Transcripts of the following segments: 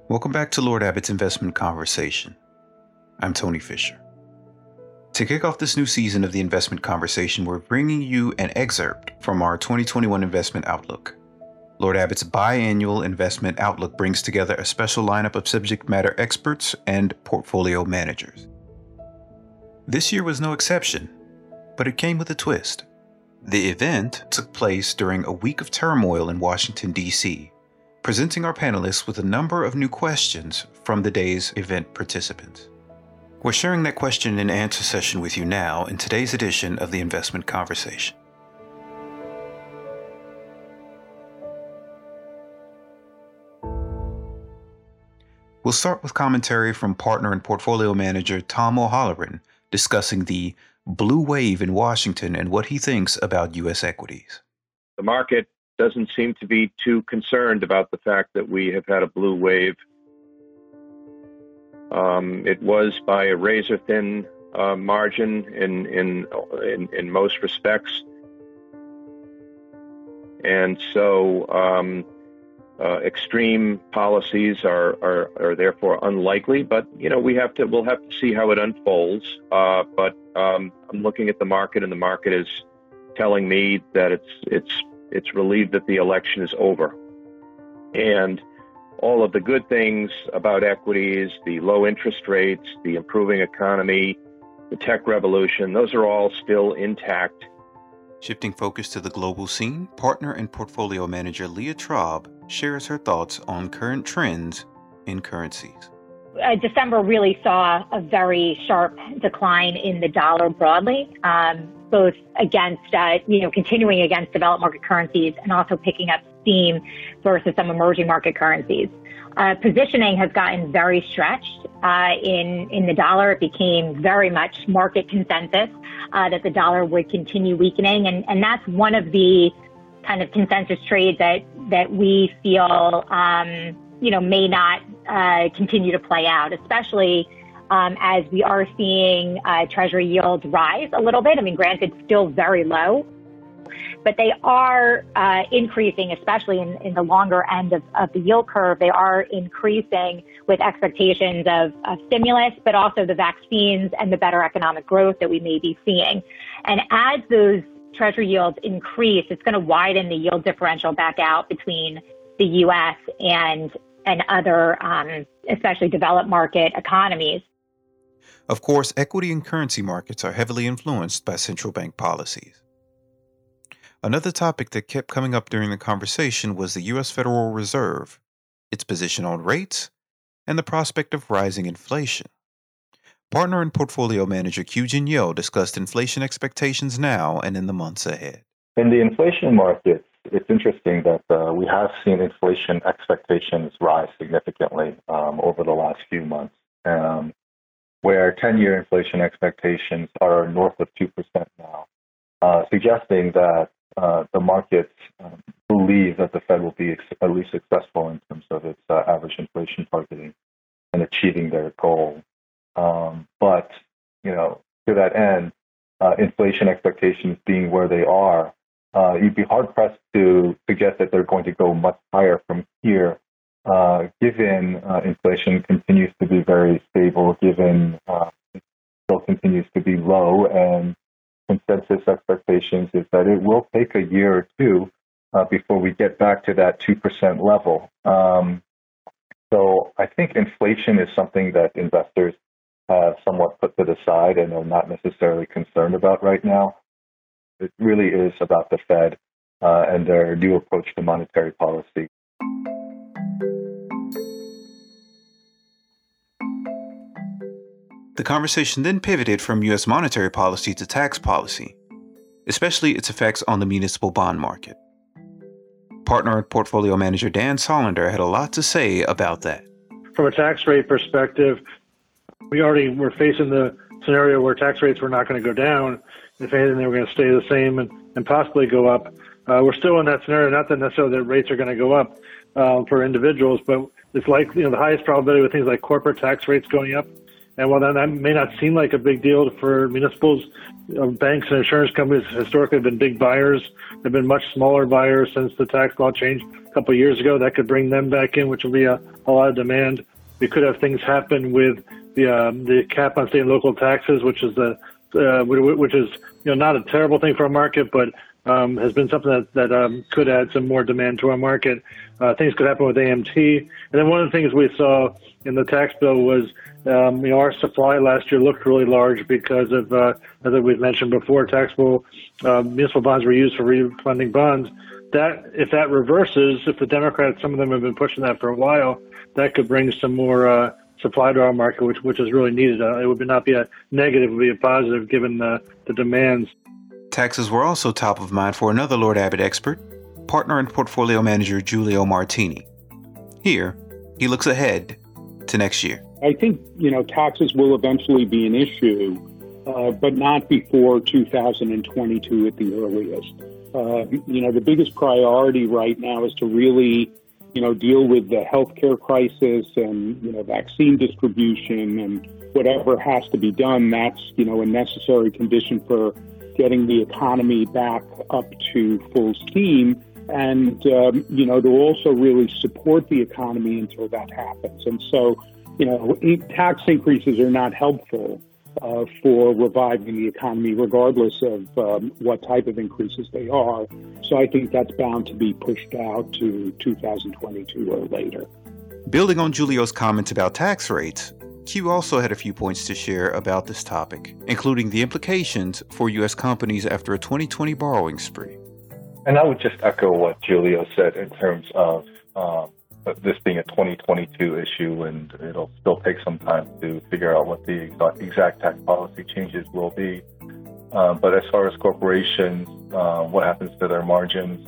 Welcome back to Lord Abbott's Investment Conversation. I'm Tony Fisher. To kick off this new season of the Investment Conversation, we're bringing you an excerpt from our 2021 Investment Outlook. Lord Abbott's biannual investment outlook brings together a special lineup of subject matter experts and portfolio managers. This year was no exception, but it came with a twist. The event took place during a week of turmoil in Washington, D.C., presenting our panelists with a number of new questions from the day's event participants. We're sharing that question and answer session with you now in today's edition of the Investment Conversation. We'll start with commentary from partner and portfolio manager Tom O'Halloran discussing the blue wave in Washington and what he thinks about U.S. equities. The market doesn't seem to be too concerned about the fact that we have had a blue wave. It was by a razor-thin margin in most respects, and so extreme policies are therefore unlikely. But we'll have to see how it unfolds. But I'm looking at the market, and the market is telling me that it's relieved that the election is over, and all of the good things about equities, the low interest rates, the improving economy, the tech revolution, those are all still intact. Shifting focus to the global scene, partner and portfolio manager Leah Traub shares her thoughts on current trends in currencies. December really saw a very sharp decline in the dollar broadly, both against, continuing against developed market currencies and also picking up steam versus some emerging market currencies. Positioning has gotten very stretched in the dollar. It became very much market consensus that the dollar would continue weakening. And that's one of the kind of consensus trades that we feel, may not continue to play out, especially as we are seeing Treasury yields rise a little bit. I mean, granted, still very low, but they are increasing, especially in the longer end of the yield curve. They are increasing with expectations of stimulus, but also the vaccines and the better economic growth that we may be seeing. And as those Treasury yields increase, it's going to widen the yield differential back out between the U.S. and other, especially developed market economies. Of course, equity and currency markets are heavily influenced by central bank policies. Another topic that kept coming up during the conversation was the U.S. Federal Reserve, its position on rates, and the prospect of rising inflation. Partner and portfolio manager Kyujin Yo discussed inflation expectations now and in the months ahead. In the inflation markets, it's interesting that we have seen inflation expectations rise significantly over the last few months, where 10-year inflation expectations are north of 2% now, suggesting that the markets believe that the Fed will be at least successful in terms of its average inflation targeting and achieving their goal. But, to that end, inflation expectations being where they are, you'd be hard-pressed to suggest that they're going to go much higher from here, given inflation continues to be very stable, given it still continues to be low, and consensus expectations is that it will take a year or two before we get back to that 2% level. So I think inflation is something that investors have somewhat put to the side and are not necessarily concerned about right now. It really is about the Fed and their new approach to monetary policy. The conversation then pivoted from U.S. monetary policy to tax policy, especially its effects on the municipal bond market. Partner and portfolio manager Dan Sollander had a lot to say about that. From a tax rate perspective, we already were facing the scenario where tax rates were not going to go down. If anything, they were going to stay the same and possibly go up. We're still in that scenario, not that necessarily that rates are going to go up for individuals, but it's likely, the highest probability with things like corporate tax rates going up And while that may not seem like a big deal for municipals, banks and insurance companies historically have been big buyers. They've been much smaller buyers since the tax law changed a couple of years ago. That could bring them back in, which will be a lot of demand. We could have things happen with the cap on state and local taxes, which is not a terrible thing for our market, but has been something that could add some more demand to our market. Things could happen with AMT. And then one of the things we saw in the tax bill was, our supply last year looked really large because of, as we've mentioned before, taxable municipal bonds were used for refunding bonds. That, if that reverses, if the Democrats, some of them have been pushing that for a while, that could bring some more supply to our market, which is really needed. It would not be a negative, it would be a positive given the demands. Taxes were also top of mind for another Lord Abbett expert, partner and portfolio manager Giulio Martini. Here, he looks ahead to next year. I think, taxes will eventually be an issue, but not before 2022 at the earliest. The biggest priority right now is to really, deal with the healthcare crisis and, vaccine distribution and whatever has to be done. That's, a necessary condition for getting the economy back up to full steam and, to also really support the economy until that happens. And so, tax increases are not helpful for reviving the economy, regardless of what type of increases they are. So I think that's bound to be pushed out to 2022 or later. Building on Giulio's comments about tax rates, Q also had a few points to share about this topic, including the implications for U.S. companies after a 2020 borrowing spree. And I would just echo what Giulio said in terms of this being a 2022 issue, and it'll still take some time to figure out what the exact tax policy changes will be. But as far as corporations, what happens to their margins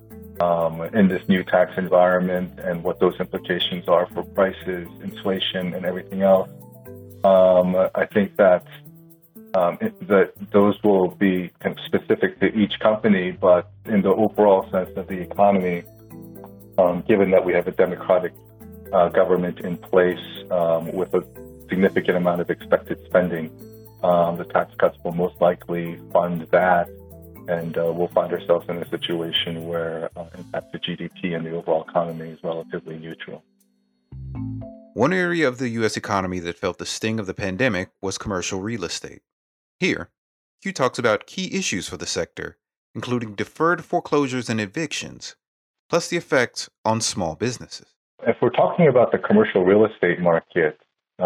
in this new tax environment and what those implications are for prices, inflation, and everything else, I think that those will be kind of specific to each company, but in the overall sense of the economy, given that we have a democratic government in place with a significant amount of expected spending, the tax cuts will most likely fund that, and we'll find ourselves in a situation where impact to GDP and the overall economy is relatively neutral. One area of the U.S. economy that felt the sting of the pandemic was commercial real estate. Here, Q talks about key issues for the sector, including deferred foreclosures and evictions, plus the effects on small businesses. If we're talking about the commercial real estate market,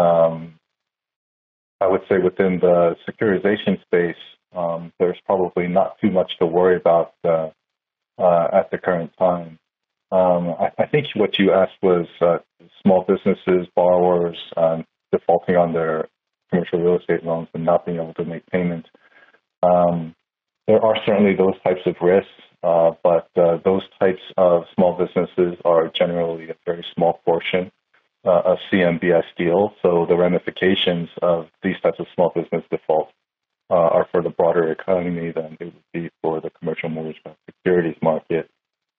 I would say within the securitization space, there's probably not too much to worry about at the current time. I think what you asked was small businesses, borrowers defaulting on their commercial real estate loans and not being able to make payments. There are certainly those types of risks, but those types of small businesses are generally a very small portion of CMBS deals. So the ramifications of these types of small business defaults are for the broader economy than it would be for the commercial mortgage-backed securities market.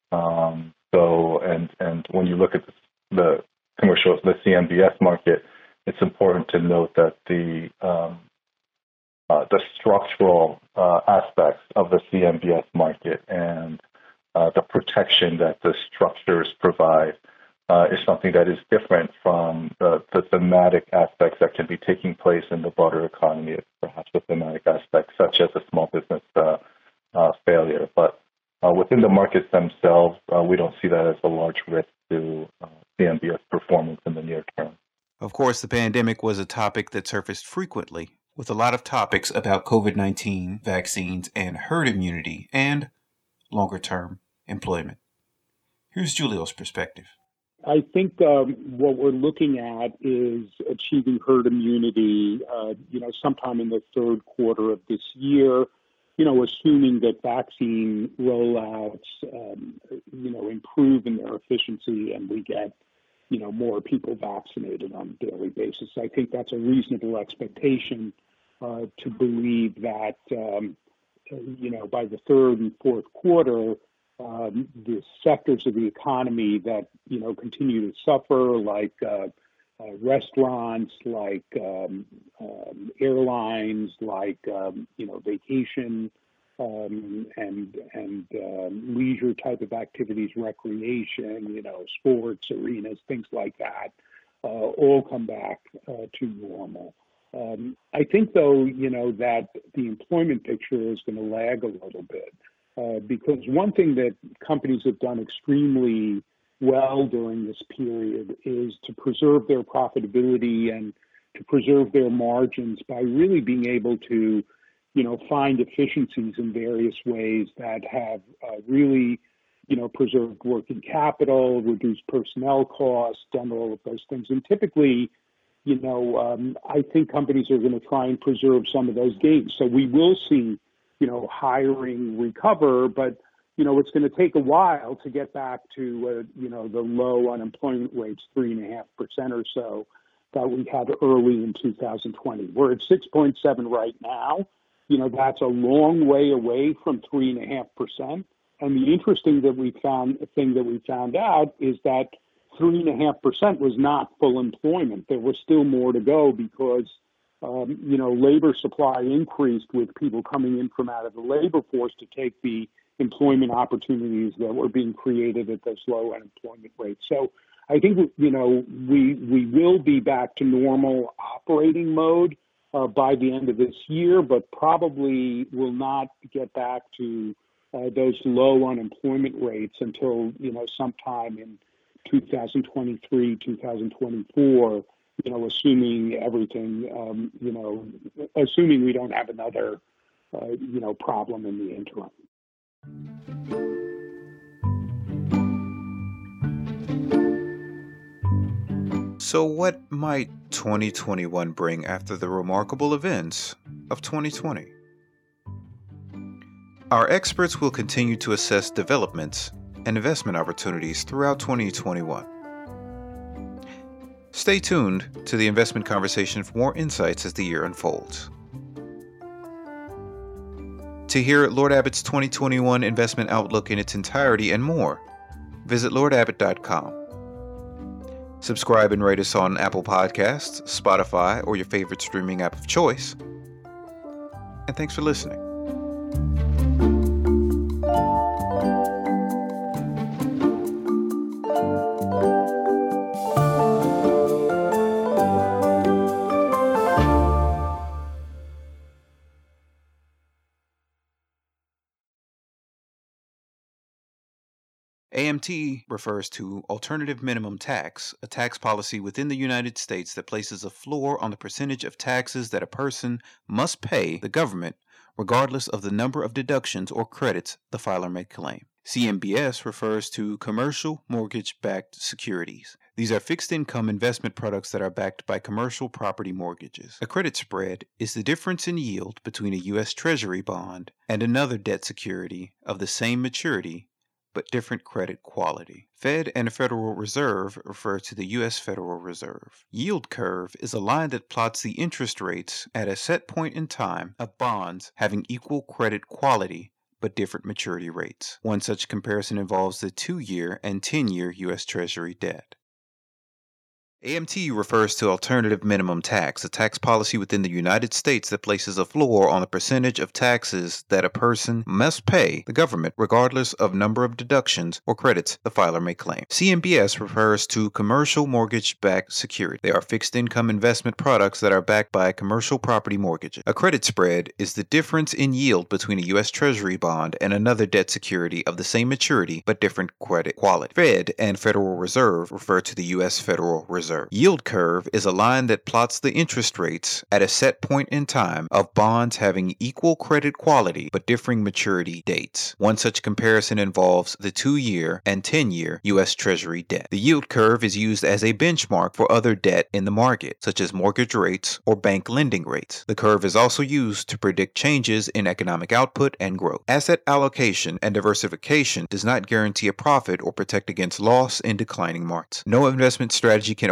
And when you look at the CMBS market, it's important to note that the structural aspects of the CMBS market and the protection that the structures provide is something that is different from the thematic aspects that can be taking place in the broader economy, perhaps the thematic aspects such as a small business failure. But within the markets themselves, we don't see that as a large risk to CMBS performance in the near term. Of course, the pandemic was a topic that surfaced frequently, with a lot of topics about COVID-19, vaccines, and herd immunity, and longer-term employment. Here's Giulio's perspective. I think what we're looking at is achieving herd immunity, sometime in the third quarter of this year, assuming that vaccine rollouts, improve in their efficiency and we get, more people vaccinated on a daily basis. I think that's a reasonable expectation to believe that, by the third and fourth quarter, the sectors of the economy that, continue to suffer, like restaurants, like airlines, like vacation and leisure type of activities, recreation, sports arenas, things like that, all come back to normal. I think, though, that the employment picture is going to lag a little bit because one thing that companies have done extremely well during this period is to preserve their profitability and to preserve their margins by really being able to, find efficiencies in various ways that have really, preserved working capital, reduced personnel costs, done all of those things. And typically, I think companies are going to try and preserve some of those gains. So we will see, hiring recover, but it's going to take a while to get back to, the low unemployment rates, 3.5% or so, that we had early in 2020. We're at 6.7 right now. That's a long way away from 3.5%. And the interesting thing that we found out is that 3.5% was not full employment. There was still more to go because, labor supply increased with people coming in from out of the labor force to take the employment opportunities that were being created at those low unemployment rates. So I think, we will be back to normal operating mode by the end of this year, but probably will not get back to those low unemployment rates until, sometime in 2023, 2024, assuming everything, assuming we don't have another, problem in the interim. So what might 2021 bring after the remarkable events of 2020? Our experts will continue to assess developments and investment opportunities throughout 2021. Stay tuned to the Investment Conversation for more insights as the year unfolds. To hear Lord Abbott's 2021 investment outlook in its entirety and more, visit lordabbott.com. Subscribe and rate us on Apple Podcasts, Spotify, or your favorite streaming app of choice. And thanks for listening. AMT refers to alternative minimum tax, a tax policy within the United States that places a floor on the percentage of taxes that a person must pay the government, regardless of the number of deductions or credits the filer may claim. CMBS refers to commercial mortgage-backed securities. These are fixed-income investment products that are backed by commercial property mortgages. A credit spread is the difference in yield between a U.S. Treasury bond and another debt security of the same maturity but different credit quality. Fed and Federal Reserve refer to the U.S. Federal Reserve. Yield curve is a line that plots the interest rates at a set point in time of bonds having equal credit quality but different maturity rates. One such comparison involves the 2-year and 10-year U.S. Treasury debt. AMT refers to alternative minimum tax, a tax policy within the United States that places a floor on the percentage of taxes that a person must pay the government, regardless of number of deductions or credits the filer may claim. CMBS refers to commercial mortgage-backed security. They are fixed-income investment products that are backed by commercial property mortgages. A credit spread is the difference in yield between a U.S. Treasury bond and another debt security of the same maturity but different credit quality. Fed and Federal Reserve refer to the U.S. Federal Reserve. Yield curve is a line that plots the interest rates at a set point in time of bonds having equal credit quality but differing maturity dates. One such comparison involves the 2-year and 10-year U.S. Treasury debt. The yield curve is used as a benchmark for other debt in the market, such as mortgage rates or bank lending rates. The curve is also used to predict changes in economic output and growth. Asset allocation and diversification does not guarantee a profit or protect against loss in declining markets. No investment strategy can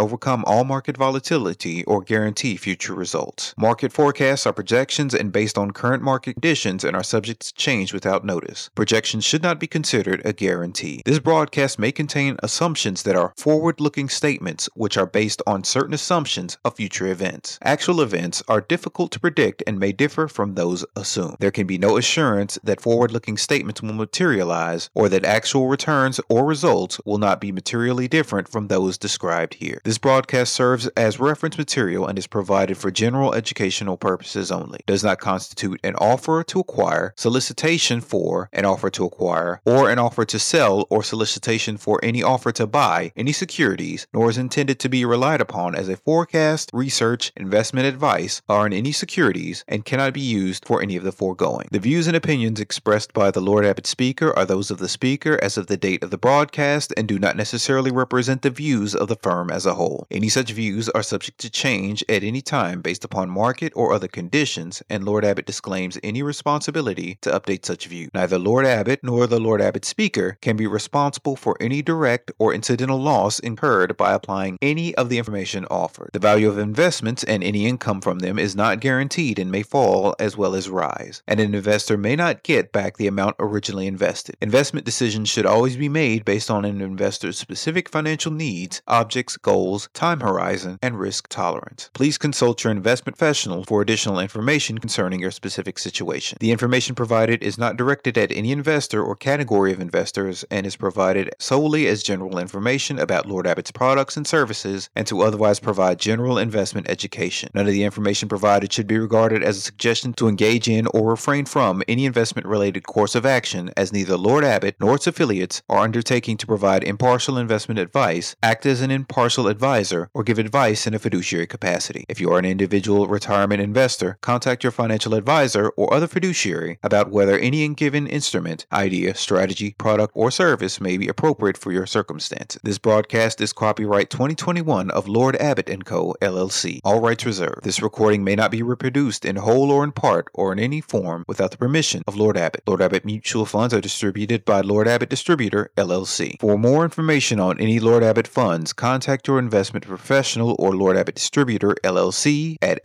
overcome all market volatility or guarantee future results. Market forecasts are projections and based on current market conditions and are subject to change without notice. Projections should not be considered a guarantee. This broadcast may contain assumptions that are forward-looking statements which are based on certain assumptions of future events. Actual events are difficult to predict and may differ from those assumed. There can be no assurance that forward-looking statements will materialize or that actual returns or results will not be materially different from those described here. This broadcast serves as reference material and is provided for general educational purposes only. Does not constitute an offer to acquire, solicitation for an offer to acquire, or an offer to sell or solicitation for any offer to buy any securities, nor is intended to be relied upon as a forecast, research, investment advice, or in any securities, and cannot be used for any of the foregoing. The views and opinions expressed by the Lord Abbett speaker are those of the speaker as of the date of the broadcast and do not necessarily represent the views of the firm as a whole. Any such views are subject to change at any time based upon market or other conditions, and Lord Abbett disclaims any responsibility to update such views. Neither Lord Abbett nor the Lord Abbett speaker can be responsible for any direct or incidental loss incurred by applying any of the information offered. The value of investments and any income from them is not guaranteed and may fall as well as rise, and an investor may not get back the amount originally invested. Investment decisions should always be made based on an investor's specific financial needs, objects, goals, time horizon, and risk tolerance. Please consult your investment professional for additional information concerning your specific situation. The information provided is not directed at any investor or category of investors and is provided solely as general information about Lord Abbett's products and services and to otherwise provide general investment education. None of the information provided should be regarded as a suggestion to engage in or refrain from any investment-related course of action, as neither Lord Abbett nor its affiliates are undertaking to provide impartial investment advice, act as an impartial advisor, or give advice in a fiduciary capacity. If you are an individual retirement investor, contact your financial advisor or other fiduciary about whether any given instrument, idea, strategy, product, or service may be appropriate for your circumstances. This broadcast is copyright 2021 of Lord Abbett & Co., LLC. All rights reserved. This recording may not be reproduced in whole or in part or in any form without the permission of Lord Abbett. Lord Abbett Mutual Funds are distributed by Lord Abbett Distributor, LLC. For more information on any Lord Abbett funds, contact your investment professional or Lord Abbett Distributor, LLC at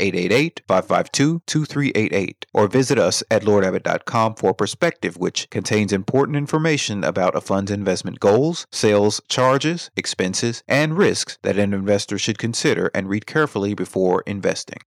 888-552-2388 or visit us at LordAbbett.com for a perspective which contains important information about a fund's investment goals, sales, charges, expenses, and risks that an investor should consider and read carefully before investing.